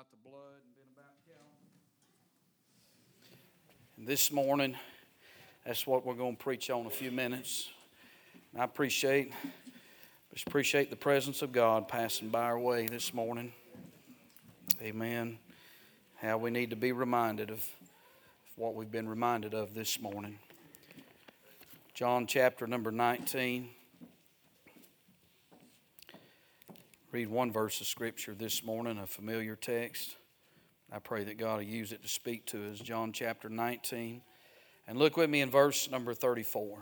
about the blood and been about Calvary. And this morning, that's what we're going to preach on in a few minutes. And I appreciate the presence of God passing by our way this morning. Amen. How we need to be reminded of what we've been reminded of this morning. John chapter number 19. Read one verse of Scripture this morning, a familiar text. I pray that God will use it to speak to us. John chapter 19. And look with me in verse number 34.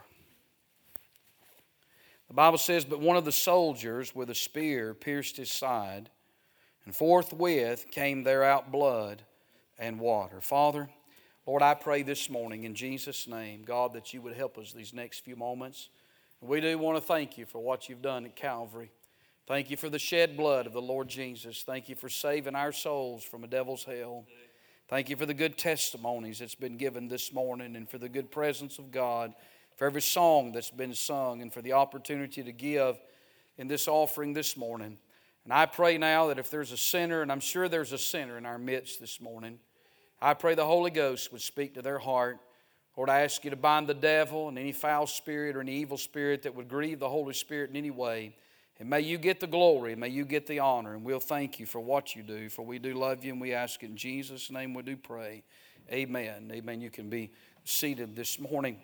The Bible says, "But one of the soldiers with a spear pierced his side, and forthwith came there out blood and water." Father, Lord, I pray this morning in Jesus' name, God, that you would help us these next few moments. And we do want to thank you for what you've done at Calvary. Thank you for the shed blood of the Lord Jesus. Thank you for saving our souls from a devil's hell. Thank you for the good testimonies that's been given this morning and for the good presence of God, for every song that's been sung and for the opportunity to give in this offering this morning. And I pray now that if there's a sinner, and I'm sure there's a sinner in our midst this morning, I pray the Holy Ghost would speak to their heart. Lord, I ask you to bind the devil and any foul spirit or any evil spirit that would grieve the Holy Spirit in any way. And may you get the glory, may you get the honor, and we'll thank you for what you do, for we do love you, and we ask it in Jesus' name we do pray. Amen. Amen. You can be seated this morning.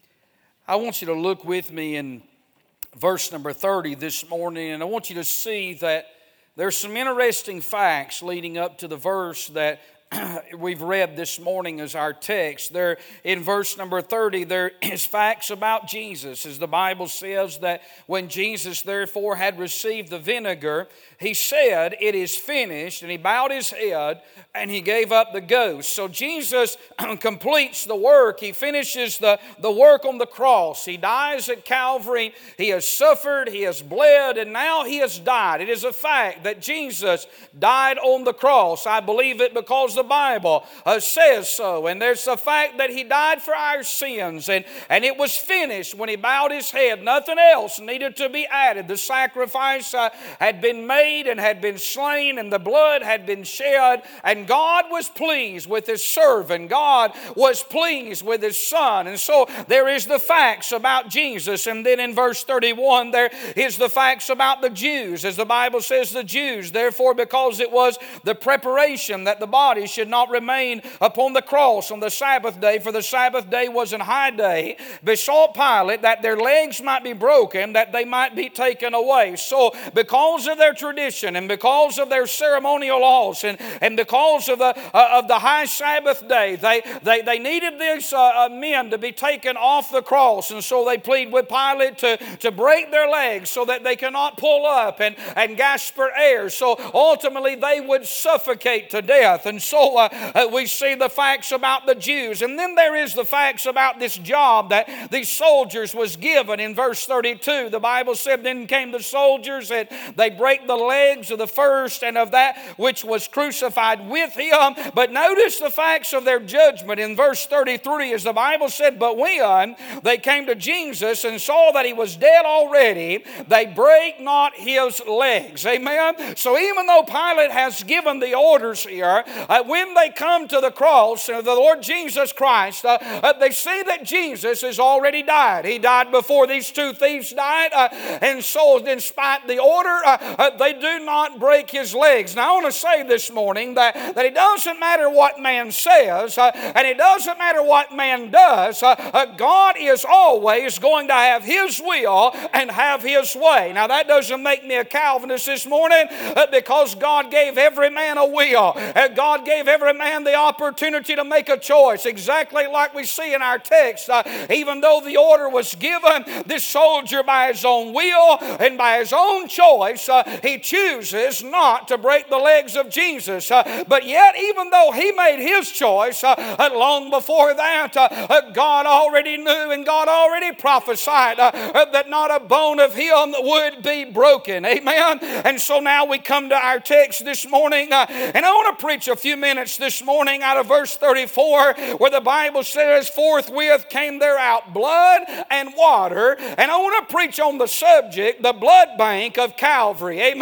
I want you to look with me in verse number 30 this morning, and I want you to see that there's some interesting facts leading up to the verse that we've read this morning as our text. There in verse number 30, there is facts about Jesus. As the Bible says that when Jesus therefore had received the vinegar, he said, "It is finished," and he bowed his head and he gave up the ghost. So Jesus completes the work. He finishes the work on the cross. He dies at Calvary. He has suffered, he has bled, and now he has died. It is a fact that Jesus died on the cross. I believe it because the Bible says so. And there's the fact that he died for our sins, and it was finished when he bowed his head. Nothing else needed to be added. The sacrifice had been made and had been slain, and the blood had been shed, and God was pleased with his servant. God was pleased with his son. And so there is the facts about Jesus. And then in verse 31 there is the facts about the Jews. As the Bible says, the Jews, therefore, because it was the preparation that the body should not remain upon the cross on the Sabbath day, for the Sabbath day was an high day, besought Pilate that their legs might be broken, that they might be taken away. So because of their tradition and because of their ceremonial laws and because of the high Sabbath day, they needed these men to be taken off the cross. And so they plead with Pilate to break their legs so that they cannot pull up and gasp for air. So ultimately they would suffocate to death. And so we see the facts about the Jews. And then there is the facts about this job that these soldiers was given. In verse 32, the Bible said, "Then came the soldiers, and they break the legs of the first and of that which was crucified with him." But notice the facts of their judgment in verse 33, as the Bible said, "But when they came to Jesus and saw that he was dead already, they brake not his legs." Amen. So even though Pilate has given the orders here, when they come to the cross of the Lord Jesus Christ, they see that Jesus has already died. He died before these two thieves died, and so despite the order, they do not break his legs. Now I want to say this morning that it doesn't matter what man says, and it doesn't matter what man does, God is always going to have his will and have his way. Now that doesn't make me a Calvinist this morning, because God gave every man a will. God gave every man the opportunity to make a choice, exactly like we see in our text. Even though the order was given, this soldier by his own will and by his own choice, he chooses not to break the legs of Jesus. But yet, even though he made his choice, long before that, God already knew and God already prophesied that not a bone of him would be broken. Amen. And so now we come to our text this morning, and I want to preach a few minutes this morning out of verse 34, where the Bible says, "Forthwith came there out blood and water." And I want to preach on the subject, the blood bank of Calvary. Amen.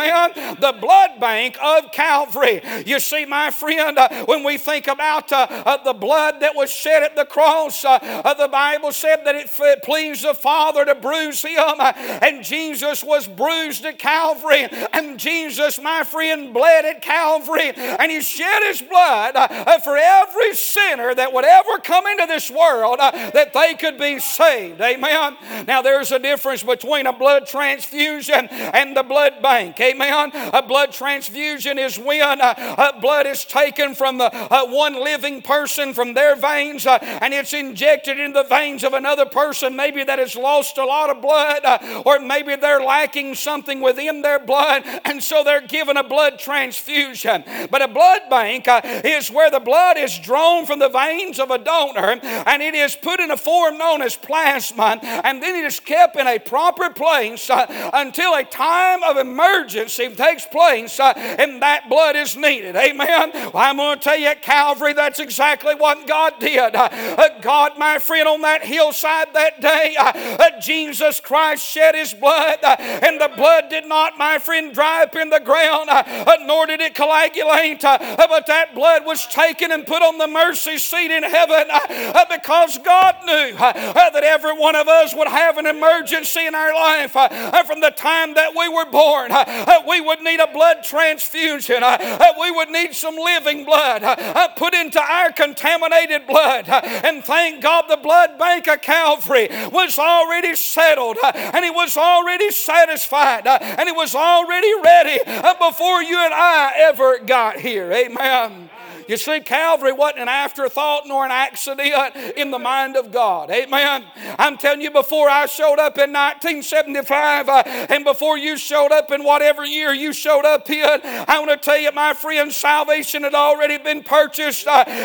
Amen. The blood bank of Calvary. You see, my friend, when we think about the blood that was shed at the cross, the Bible said that it pleased the Father to bruise him, and Jesus was bruised at Calvary, and Jesus, my friend, bled at Calvary, and he shed his blood for every sinner that would ever come into this world, that they could be saved. Amen. Now there's a difference between a blood transfusion and the blood bank. Amen. A blood transfusion is when blood is taken from the one living person from their veins, and it's injected in the veins of another person, maybe that has lost a lot of blood, or maybe they're lacking something within their blood, and so they're given a blood transfusion. But a blood bank is where the blood is drawn from the veins of a donor, and it is put in a form known as plasma, and then it is kept in a proper place until a time of emergency takes place, and that blood is needed. Amen. Well, I'm going to tell you, at Calvary, that's exactly what God did. God, my friend, on that hillside that day, Jesus Christ shed his blood, and the blood did not, my friend, dry up in the ground, nor did it coagulate, but that blood was taken and put on the mercy seat in heaven, because God knew that every one of us would have an emergency in our life. From the time that we were born, we would need a blood transfusion. We would need some living blood put into our contaminated blood. And thank God the blood bank of Calvary was already settled, and it was already satisfied, and it was already ready before you and I ever got here. Amen. You see, Calvary wasn't an afterthought nor an accident in the mind of God. Amen. I'm telling you, before I showed up in 1975, and before you showed up in whatever year you showed up in, I want to tell you, my friend, salvation had already been purchased.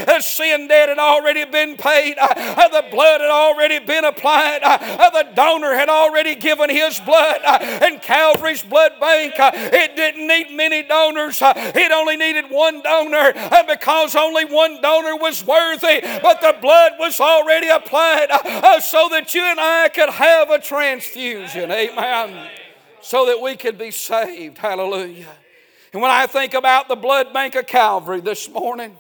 Sin debt had already been paid. The blood had already been applied. The donor had already given his blood. And Calvary's blood bank, it didn't need many donors. It only needed one donor, because only one donor was worthy, but the blood was already applied so that you and I could have a transfusion. Amen. So that we could be saved. Hallelujah. And when I think about the blood bank of Calvary this morning,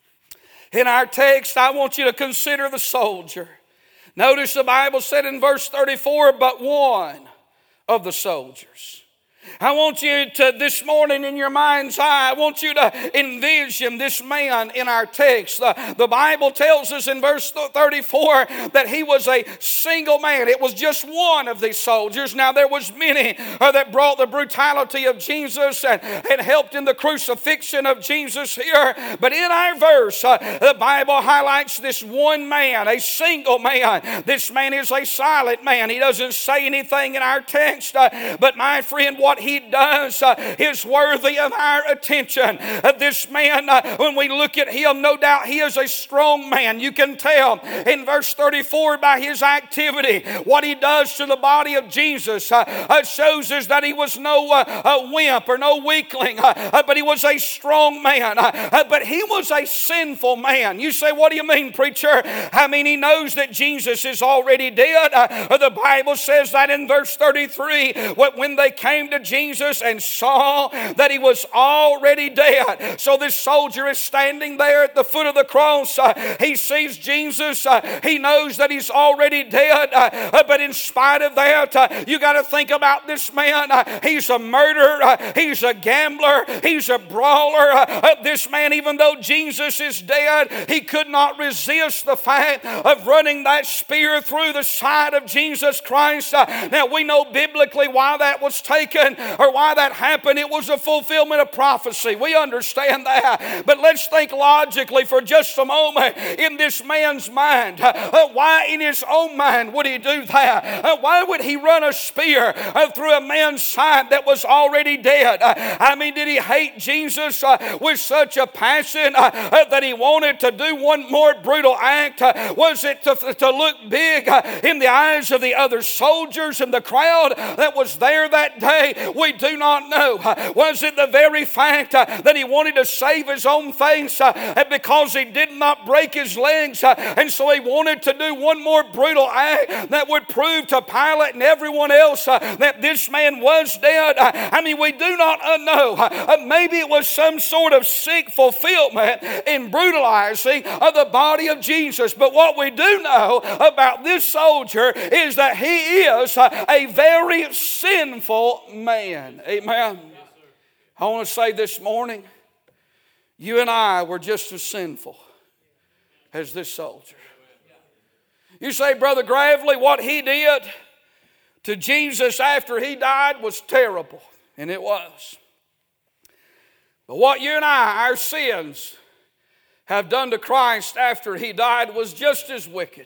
in our text, I want you to consider the soldier. Notice the Bible said in verse 34, but one of the soldiers. I want you to, this morning in your mind's eye, I want you to envision this man in our text. The Bible tells us in verse 34 that he was a single man. It was just one of these soldiers. Now there was many that brought the brutality of Jesus and helped in the crucifixion of Jesus here. But in our verse, the Bible highlights this one man, a single man. This man is a silent man. He doesn't say anything in our text. But my friend, what he does is worthy of our attention. This man, when we look at him, no doubt he is a strong man. You can tell in verse 34 by his activity. What he does to the body of Jesus shows us that he was no wimp or no weakling, but he was a strong man. But he was a sinful man. You say, what do you mean, preacher? I mean, he knows that Jesus is already dead. The Bible says that in verse 33, when they came to Jesus and saw that he was already dead. So this soldier is standing there at the foot of the cross. He sees Jesus. He knows that he's already dead. But in spite of that, you got to think about this man. He's a murderer. He's a gambler. He's a brawler. This man, even though Jesus is dead, he could not resist the fact of running that spear through the side of Jesus Christ. Now we know biblically why that was taken, or why that happened. It was a fulfillment of prophecy. We understand that. But let's think logically for just a moment in this man's mind. Why in his own mind would he do that? Why would he run a spear through a man's side that was already dead? I mean, did he hate Jesus with such a passion that he wanted to do one more brutal act? Was it to look big in the eyes of the other soldiers and the crowd that was there that day? We do not know. Was it the very fact that he wanted to save his own face because he did not break his legs, and so he wanted to do one more brutal act that would prove to Pilate and everyone else that this man was dead? I mean, we do not know. Maybe it was some sort of sick fulfillment in brutalizing the body of Jesus. But what we do know about this soldier is that he is a very sinful man. Amen. I want to say this morning, you and I were just as sinful as this soldier. You say, Brother Gravely, what he did to Jesus after he died was terrible. And it was. But what you and I, our sins, have done to Christ after he died was just as wicked.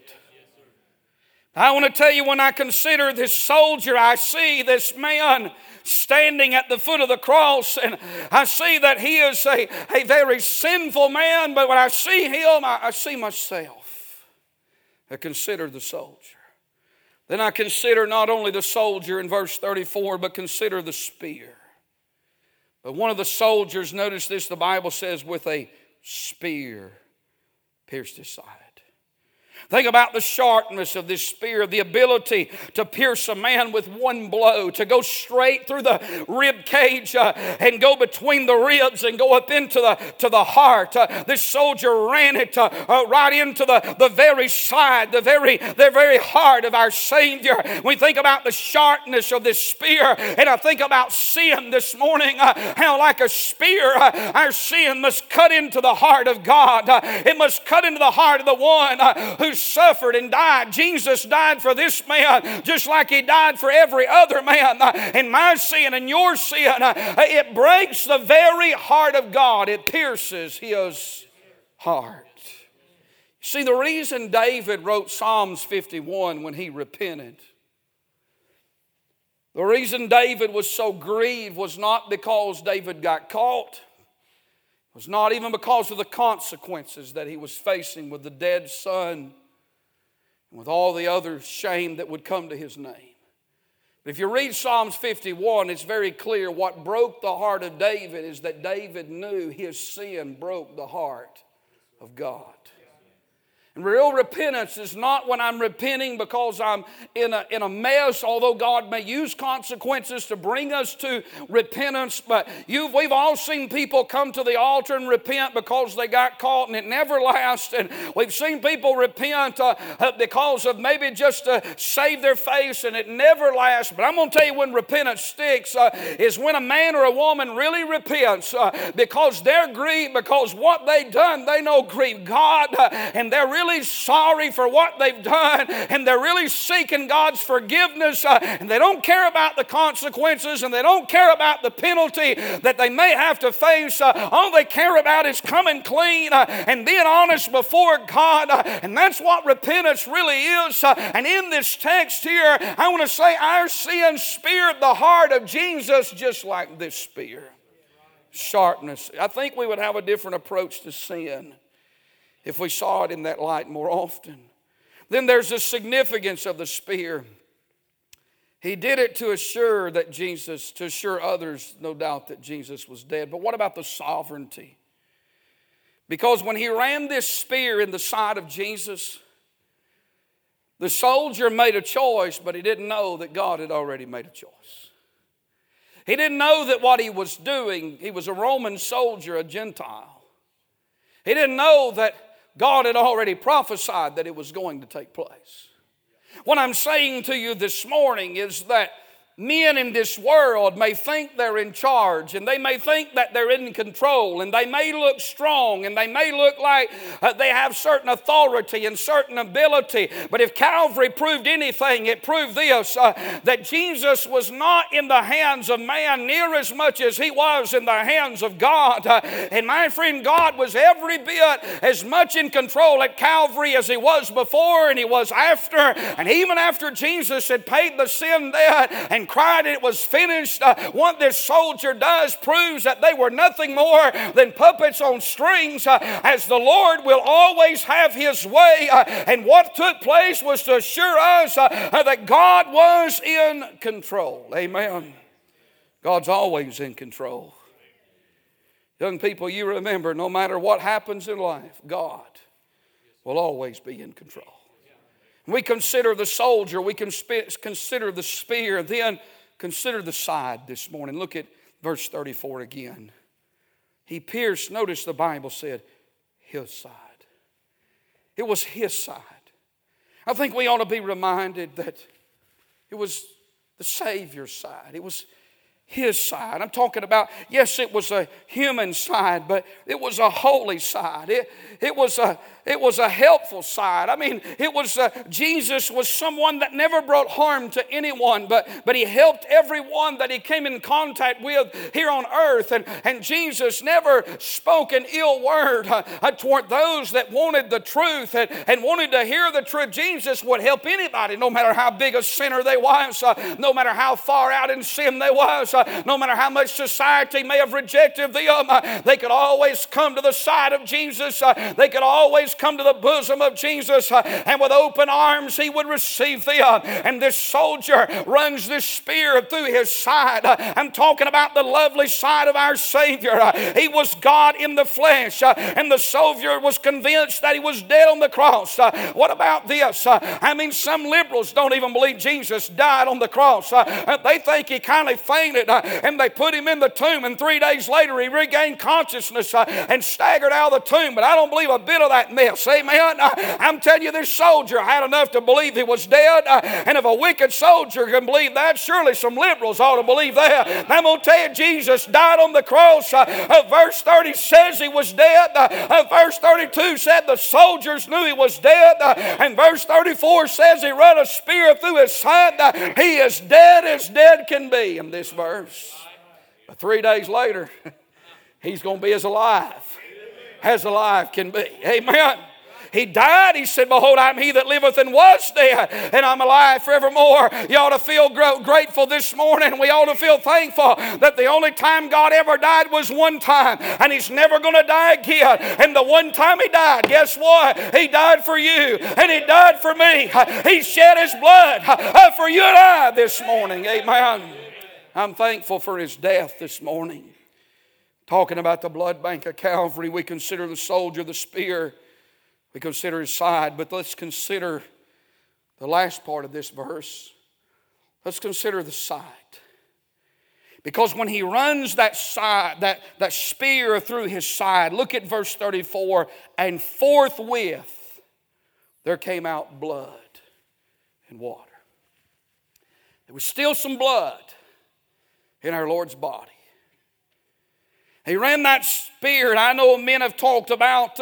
I want to tell you, when I consider this soldier, I see this man standing at the foot of the cross, and I see that he is a very sinful man. But when I see him, I see myself. I consider the soldier. Then I consider not only the soldier in verse 34, but consider the spear. But one of the soldiers, notice this, the Bible says, with a spear pierced his side. Think about the sharpness of this spear, the ability to pierce a man with one blow, to go straight through the rib cage and go between the ribs and go up into the heart. This soldier ran it right into the very side, the very heart of our Savior. We think about the sharpness of this spear, and I think about sin this morning, how like a spear, our sin must cut into the heart of God. It must cut into the heart of the one who suffered and died. Jesus died for this man just like he died for every other man. And my sin and your sin, it breaks the very heart of God. It pierces his heart. See, the reason David wrote Psalms 51 when he repented, the reason David was so grieved was not because David got caught. It was not even because of the consequences that he was facing with the dead son and with all the other shame that would come to his name. But if you read Psalms 51, it's very clear what broke the heart of David is that David knew his sin broke the heart of God. And real repentance is not when I'm repenting because I'm in a mess, although God may use consequences to bring us to repentance. But we've all seen people come to the altar and repent because they got caught and it never lasts. And we've seen people repent because of maybe just to save their face and it never lasts. But I'm going to tell you when repentance sticks is when a man or a woman really repents because they're grieved, because what they've done they know grieved God, and they're really sorry for what they've done, and they're really seeking God's forgiveness, and they don't care about the consequences, and they don't care about the penalty that they may have to face. All they care about is coming clean and being honest before God, and that's what repentance really is. And in this text here, I want to say our sin speared the heart of Jesus just like this spear. Sharpness. I think we would have a different approach to sin if we saw it in that light more often. Then there's the significance of the spear. He did it to assure others, no doubt, that Jesus was dead. But what about the sovereignty? Because when he ran this spear in the side of Jesus, the soldier made a choice, but he didn't know that God had already made a choice. He didn't know that what he was doing, he was a Roman soldier, a Gentile. He didn't know that God had already prophesied that it was going to take place. What I'm saying to you this morning is that men in this world may think they're in charge, and they may think that they're in control, and they may look strong, and they may look like they have certain authority and certain ability. But if Calvary proved anything, it proved this, that Jesus was not in the hands of man near as much as he was in the hands of God. And my friend, God was every bit as much in control at Calvary as he was before and he was after. And even after Jesus had paid the sin debt and cried it was finished, what this soldier does proves that they were nothing more than puppets on strings, as the Lord will always have his way. And what took place was to assure us that God was in control. Amen. God's always in control. Young people, you remember, no matter what happens in life, God will always be in control. We consider the soldier, we can consider the spear, then consider the side this morning. Look at verse 34 again. He pierced, notice the Bible said, his side. It was his side. I think we ought to be reminded that it was the Savior's side. It was his side. I'm talking about, yes, it was a human side, but it was a holy side. It was a helpful side. I mean, Jesus was someone that never brought harm to anyone, but he helped everyone that he came in contact with here on earth. And Jesus never spoke an ill word toward those that wanted the truth and wanted to hear the truth. Jesus would help anybody, no matter how big a sinner they was, no matter how far out in sin they was, no matter how much society may have rejected them. They could always come to the side of Jesus. They could always come to the bosom of Jesus, and with open arms he would receive them. And this soldier runs this spear through his side. I'm talking about the lovely side of our Savior. He was God in the flesh, and the soldier was convinced that he was dead on the cross. What about this? I mean, some liberals don't even believe Jesus died on the cross. They think he kind of fainted, and they put him in the tomb, and 3 days later he regained consciousness and staggered out of the tomb. But I don't believe a bit of that mess. Amen. I'm telling you, this soldier had enough to believe he was dead. And if a wicked soldier can believe that, surely some liberals ought to believe that. I'm going to tell you, Jesus died on the cross. Verse 30 says he was dead. Verse 32 said the soldiers knew he was dead. And verse 34 says he run a spear through his side. He is dead as dead can be in this verse. But 3 days later, he's going to be as alive can be. Amen. He died. He said, behold, I'm he that liveth and was dead, and I'm alive forevermore. You ought to feel grateful this morning. We ought to feel thankful that the only time God ever died was one time, and he's never going to die again. And the one time he died, guess what? He died for you, and he died for me. He shed his blood for you and I this morning. Amen. I'm thankful for his death this morning. Talking about the blood bank of Calvary, we consider the soldier, the spear. We consider his side, but let's consider the last part of this verse. Let's consider the side. Because when he runs that side, that spear through his side, look at verse 34, and forthwith there came out blood and water. There was still some blood in our Lord's body. He ran that spear, and I know men have talked about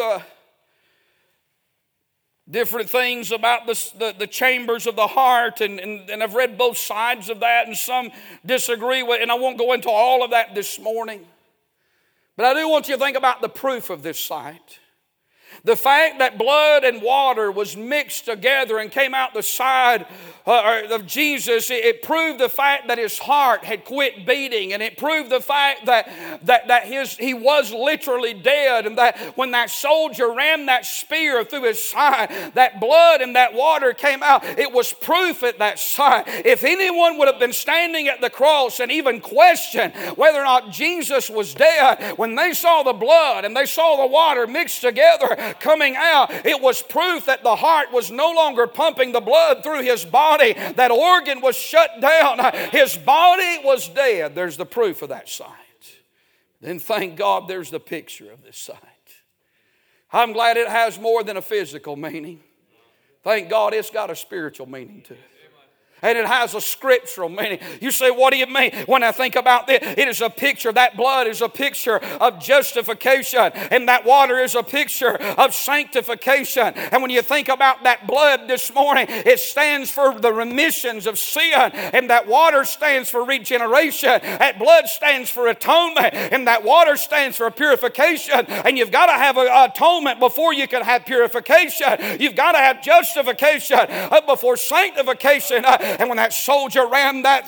different things about the chambers of the heart, and I've read both sides of that, and some disagree with, and I won't go into all of that this morning. But I do want you to think about the proof of this sight. The fact that blood and water was mixed together and came out the side of Jesus, it proved the fact that his heart had quit beating, and it proved the fact that he was literally dead, and that when that soldier ran that spear through his side, that blood and that water came out. It was proof at that side. If anyone would have been standing at the cross and even questioned whether or not Jesus was dead, when they saw the blood and they saw the water mixed together coming out, it was proof that the heart was no longer pumping the blood through his body. That organ was shut down. His body was dead. There's the proof of that sight. Then thank God there's the picture of this sight. I'm glad it has more than a physical meaning. Thank God it's got a spiritual meaning to it. And it has a scriptural meaning. You say, what do you mean? When I think about this, it is a picture. That blood is a picture of justification. And that water is a picture of sanctification. And when you think about that blood this morning, it stands for the remissions of sin. And that water stands for regeneration. That blood stands for atonement. And that water stands for purification. And you've got to have an atonement before you can have purification. You've got to have justification before sanctification. And when that soldier ran that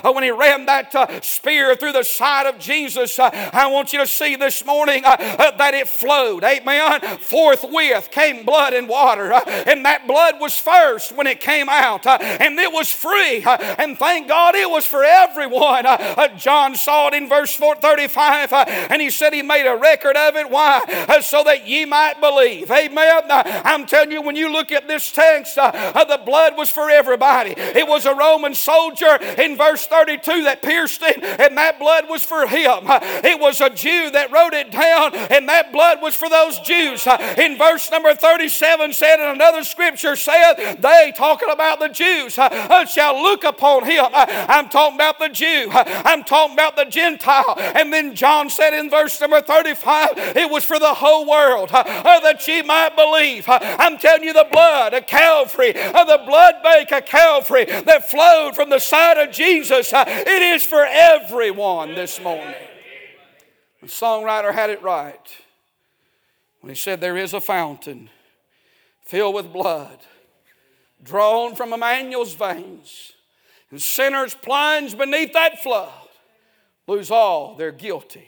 spear through the side of Jesus, I want you to see this morning that it flowed. Amen. Forthwith came blood and water. And that blood was first when it came out. And it was free. And thank God it was for everyone. John saw it in verse 35. And he said he made a record of it. Why? So that ye might believe. Amen. I'm telling you, when you look at this text, the blood was for everybody. It was a Roman soldier in verse 32 that pierced it, and that blood was for him. It was a Jew that wrote it down, and that blood was for those Jews. In verse number 37 said, and another scripture said, they, talking about the Jews, shall look upon him. I'm talking about the Jew. I'm talking about the Gentile. And then John said in verse number 35, it was for the whole world, that ye might believe. I'm telling you, the blood of Calvary, the blood bank of Calvary that flowed from the side of Jesus, it is for everyone this morning. The songwriter had it right when he said, there is a fountain filled with blood drawn from Emmanuel's veins, and sinners plunge beneath that flood lose all their guilty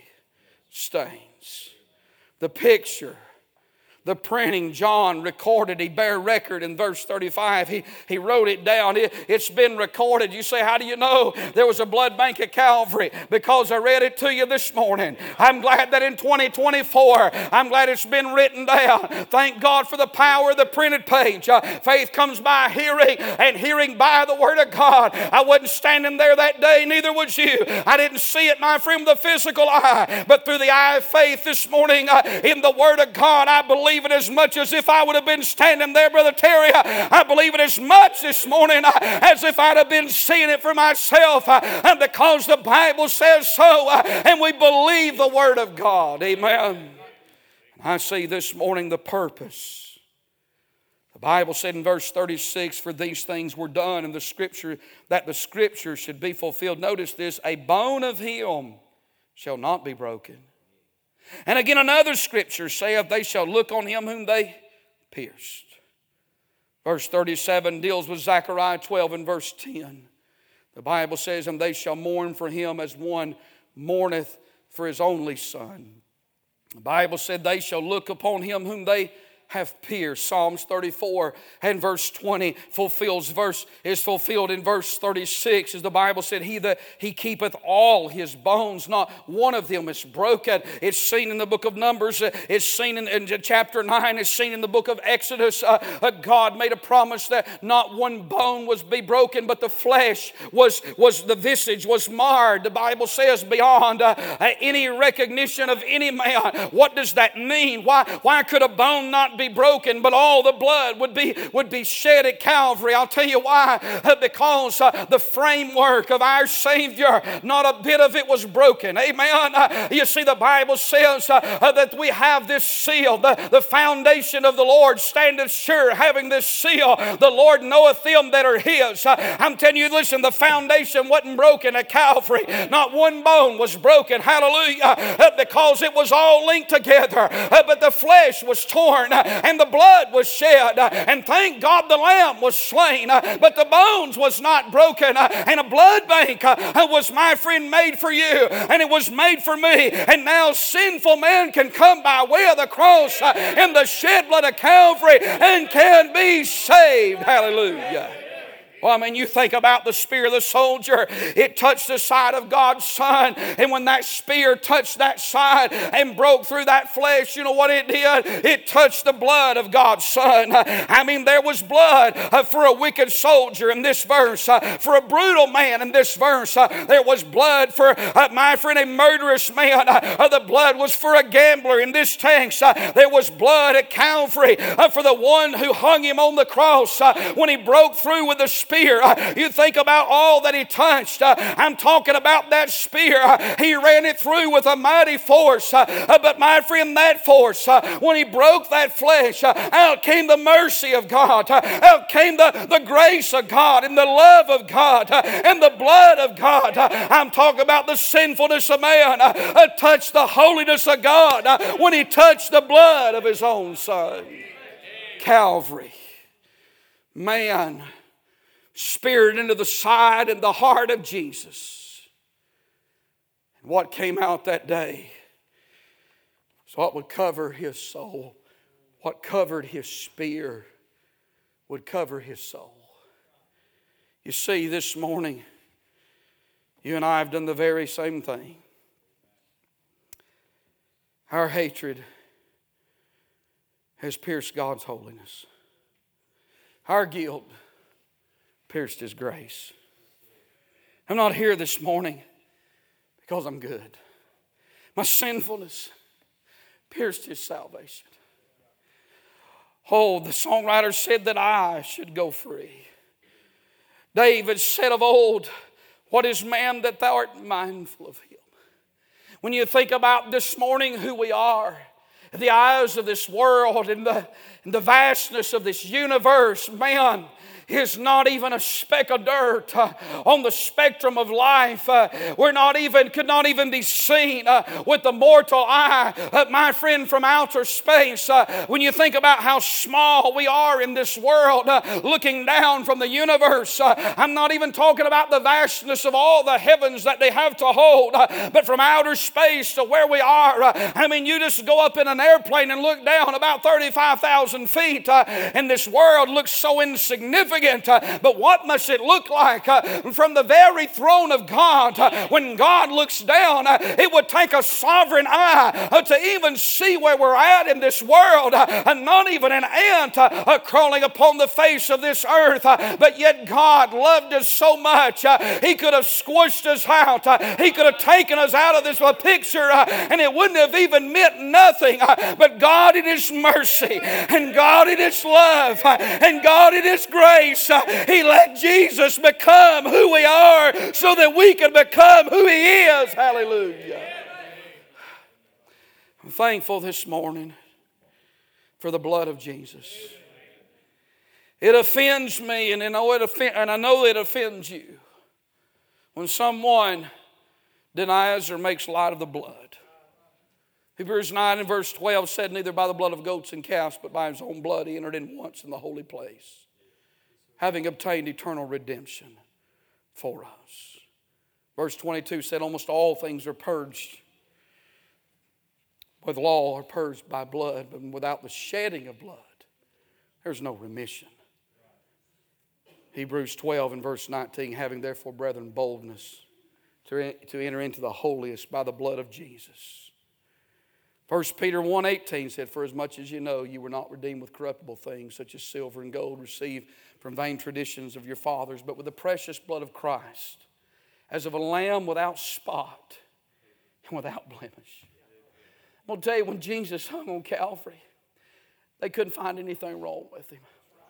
stains. The picture, the printing, John recorded, he bare record in verse 35. He wrote it down. It's been recorded. You say, how do you know there was a blood bank at Calvary? Because I read it to you this morning. I'm glad that in 2024, I'm glad it's been written down. Thank God for the power of the printed page. Faith comes by hearing, and hearing by the Word of God. I wasn't standing there that day, neither was you. I didn't see it, my friend, with the physical eye, but through the eye of faith this morning in the Word of God, I believe it as much as if I would have been standing there, Brother Terry. I believe it as much this morning as if I'd have been seeing it for myself, because the Bible says so, and we believe the Word of God. Amen. I see this morning the purpose. The Bible said in verse 36, for these things were done in the Scripture, that the Scripture should be fulfilled. Notice this, a bone of him shall not be broken. And again another scripture saith, they shall look on him whom they pierced. Verse 37 deals with Zechariah 12 and verse 10. The Bible says, and they shall mourn for him as one mourneth for his only son. The Bible said, they shall look upon him whom they have pierced. Psalms 34 and verse 20 is fulfilled in verse 36. As the Bible said, he keepeth all his bones, not one of them is broken. It's seen in the book of Numbers. It's seen in chapter 9. It's seen in the book of Exodus. God made a promise that not one bone was be broken, but the flesh was the visage was marred. The Bible says beyond any recognition of any man. What does that mean? Why could a bone not be broken, but all the blood would be shed at Calvary? I'll tell you why. Because the framework of our Savior, not a bit of it was broken. Amen. You see, the Bible says that we have this seal, the foundation of the Lord standeth sure, having this seal. The Lord knoweth them that are His. I'm telling you, listen, the foundation wasn't broken at Calvary. Not one bone was broken. Hallelujah. Because it was all linked together. But the flesh was torn and the blood was shed, and thank God the lamb was slain, but the bones was not broken, and a blood bank was, my friend, made for you, and it was made for me, and now sinful man can come by way of the cross and the shed blood of Calvary and can be saved. Hallelujah. Well, I mean, you think about the spear of the soldier. It touched the side of God's Son. And when that spear touched that side and broke through that flesh, you know what it did? It touched the blood of God's Son. I mean, there was blood for a wicked soldier in this verse. For a brutal man in this verse. There was blood for, my friend, a murderous man. The blood was for a gambler in this text. There was blood at Calvary for the one who hung him on the cross. When he broke through with the spear, you think about all that he touched. I'm talking about that spear. He ran it through with a mighty force. But my friend, that force, when he broke that flesh, out came the mercy of God. Out came the grace of God and the love of God and the blood of God. I'm talking about the sinfulness of man touched the holiness of God when he touched the blood of his own Son. Calvary. Man speared into the side and the heart of Jesus. And what came out that day is what would cover his soul. What covered his spear would cover his soul. You see, this morning, you and I have done the very same thing. Our hatred has pierced God's holiness. Our guilt pierced His grace. I'm not here this morning because I'm good. My sinfulness pierced His salvation. Oh, the songwriter said that I should go free. David said of old, what is man that thou art mindful of him? When you think about this morning who we are, in the eyes of this world, in the vastness of this universe, man is not even a speck of dirt on the spectrum of life. Could not even be seen with the mortal eye, my friend, from outer space. When you think about how small we are in this world, looking down from the universe, I'm not even talking about the vastness of all the heavens that they have to hold, but from outer space to where we are. I mean, you just go up in an airplane and look down about 35,000 feet, and this world looks so insignificant. But what must it look like from the very throne of God? When God looks down, it would take a sovereign eye to even see where we're at in this world, and not even an ant crawling upon the face of this earth. But yet God loved us so much, He could have squished us out. He could have taken us out of this picture, and it wouldn't have even meant nothing. But God in His mercy, and God in His love, and God in His grace, He let Jesus become who we are so that we can become who He is. Hallelujah. I'm thankful this morning for the blood of Jesus. It offends me, and I know it offends you, when someone denies or makes light of the blood. Hebrews 9 and verse 12 said, neither by the blood of goats and calves, but by His own blood He entered in once in the holy place, having obtained eternal redemption for us. Verse 22 said, almost all things are purged with law, are purged by blood, but without the shedding of blood, there's no remission. Hebrews 12 and verse 19, having therefore, brethren, boldness to enter into the holiest by the blood of Jesus. 1 Peter 1:18 said, for as much as you know, you were not redeemed with corruptible things, such as silver and gold received from vain traditions of your fathers, but with the precious blood of Christ, as of a lamb without spot and without blemish. I'm going to tell you, when Jesus hung on Calvary, they couldn't find anything wrong with Him.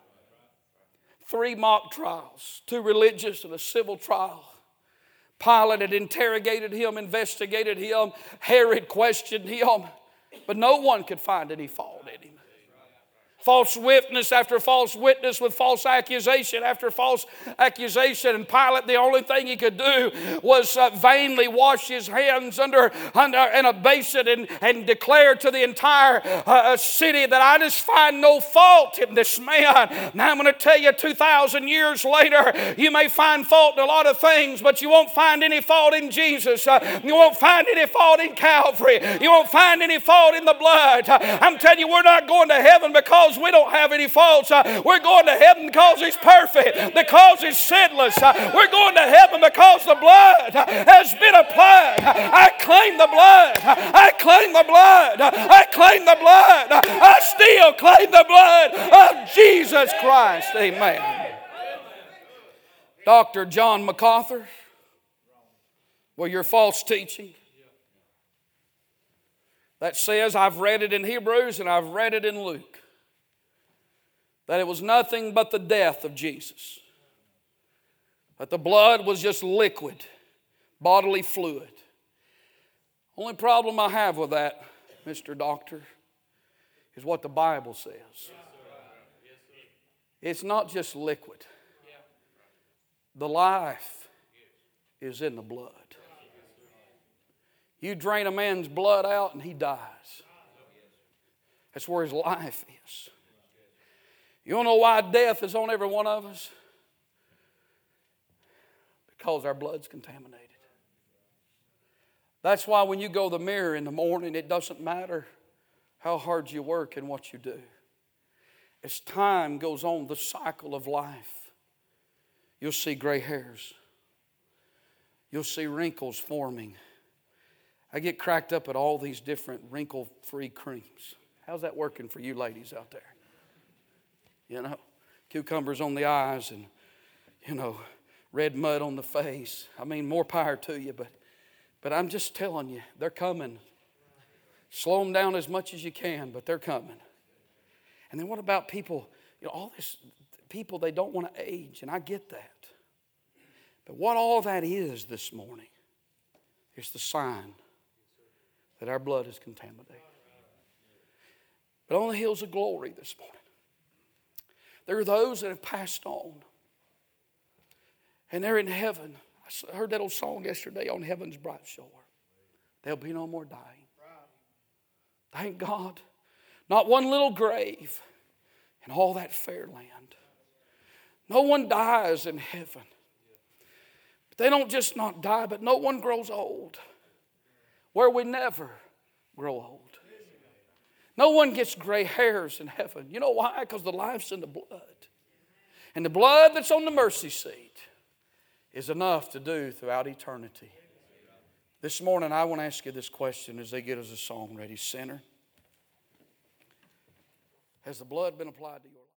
3 mock trials, 2 religious and a civil trial. Pilate had interrogated Him, investigated Him. Herod questioned Him. But no one could find any fault in Him. False witness after false witness with false accusation after false accusation. And Pilate, the only thing he could do was vainly wash his hands under in a basin and declare to the entire city that I just find no fault in this man. Now I'm going to tell you, 2,000 years later, you may find fault in a lot of things, but you won't find any fault in Jesus. You won't find any fault in Calvary. You won't find any fault in the blood. I'm telling you, we're not going to heaven because we don't have any faults. We're going to heaven because He's perfect, because He's sinless. We're going to heaven because the blood has been applied. I claim the blood. I claim the blood. I claim the blood. I still claim the blood of Jesus Christ. Amen. Dr. John MacArthur, well, your false teaching that says, I've read it in Hebrews and I've read it in Luke, that it was nothing but the death of Jesus. That the blood was just liquid, bodily fluid. Only problem I have with that, Mr. Doctor, is what the Bible says. It's not just liquid. The life is in the blood. You drain a man's blood out and he dies. That's where his life is. You don't know why death is on every one of us? because our blood's contaminated. That's why when you go to the mirror in the morning, it doesn't matter how hard you work and what you do. As time goes on, the cycle of life, you'll see gray hairs. You'll see wrinkles forming. I get cracked up at all these different wrinkle-free creams. How's that working for you ladies out there? You know, cucumbers on the eyes and, red mud on the face. I mean, more power to you, but I'm just telling you, they're coming. Slow them down as much as you can, but they're coming. And then what about people, all this people, they don't want to age, and I get that. But what all that is this morning is the sign that our blood is contaminated. But on the hills of glory this morning, there are those that have passed on. And they're in heaven. I heard that old song yesterday, On Heaven's Bright Shore. There'll be no more dying. Thank God. Not one little grave in all that fair land. No one dies in heaven. But they don't just not die, but no one grows old. Where we never grow old. No one gets gray hairs in heaven. You know why? Because the life's in the blood. And the blood that's on the mercy seat is enough to do throughout eternity. This morning I want to ask you this question as they get us a song ready. Sinner, has the blood been applied to your life?